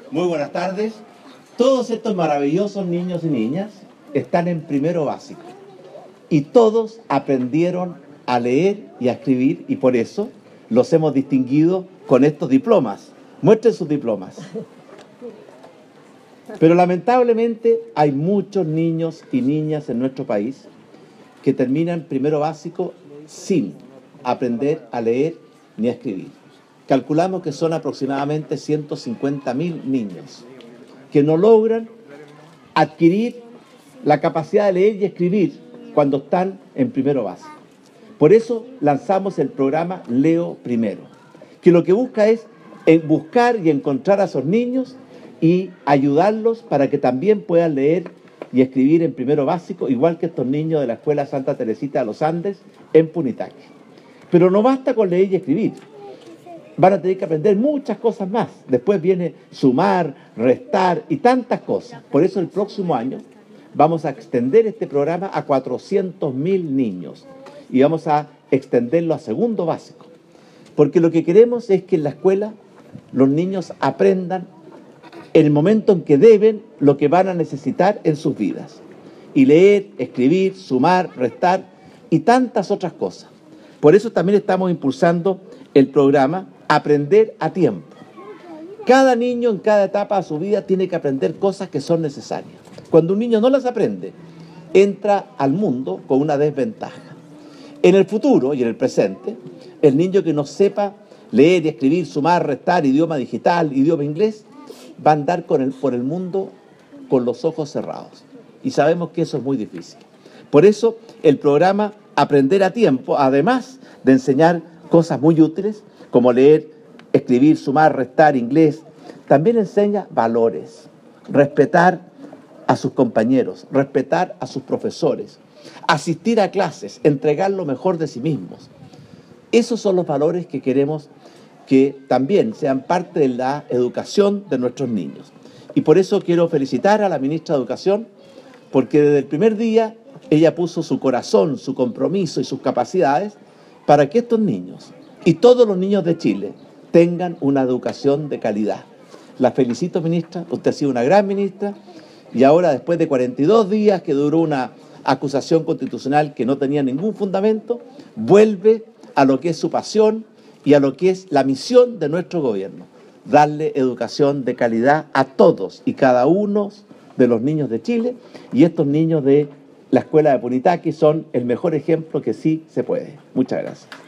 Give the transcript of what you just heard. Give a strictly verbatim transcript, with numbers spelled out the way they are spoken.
Muy buenas tardes. Todos estos maravillosos niños y niñas están en primero básico y todos aprendieron a leer y a escribir y por eso los hemos distinguido con estos diplomas. Muestren sus diplomas. Pero lamentablemente hay muchos niños y niñas en nuestro país que terminan primero básico sin aprender a leer ni a escribir. Calculamos que son aproximadamente ciento cincuenta mil niños que no logran adquirir la capacidad de leer y escribir cuando están en primero básico. Por eso lanzamos el programa Leo Primero, que lo que busca es buscar y encontrar a esos niños y ayudarlos para que también puedan leer y escribir en primero básico, igual que estos niños de la Escuela Santa Teresita de los Andes en Punitaque. Pero no basta con leer y escribir. Van a tener que aprender muchas cosas más. Después viene sumar, restar y tantas cosas. Por eso el próximo año vamos a extender este programa a cuatrocientos mil niños y vamos a extenderlo a segundo básico. Porque lo que queremos es que en la escuela los niños aprendan en el momento en que deben lo que van a necesitar en sus vidas. Y leer, escribir, sumar, restar y tantas otras cosas. Por eso también estamos impulsando el programa Aprender a Tiempo. Cada niño en cada etapa de su vida tiene que aprender cosas que son necesarias. Cuando un niño no las aprende, entra al mundo con una desventaja. En el futuro y en el presente, el niño que no sepa leer y escribir, sumar, restar, idioma digital, idioma inglés, va a andar con el, por el mundo con los ojos cerrados. Y sabemos que eso es muy difícil. Por eso el programa Aprender a Tiempo, además de enseñar cosas muy útiles, como leer, escribir, sumar, restar, inglés, también enseña valores, respetar a sus compañeros, respetar a sus profesores, asistir a clases, entregar lo mejor de sí mismos. Esos son los valores que queremos que también sean parte de la educación de nuestros niños. Y por eso quiero felicitar a la ministra de Educación, porque desde el primer día ella puso su corazón, su compromiso y sus capacidades para que estos niños y todos los niños de Chile tengan una educación de calidad. La felicito, ministra, usted ha sido una gran ministra y ahora después de cuarenta y dos días que duró una acusación constitucional que no tenía ningún fundamento, vuelve a lo que es su pasión y a lo que es la misión de nuestro gobierno, darle educación de calidad a todos y cada uno de los niños de Chile, y estos niños de la Escuela de Punitaque son el mejor ejemplo que sí se puede. Muchas gracias.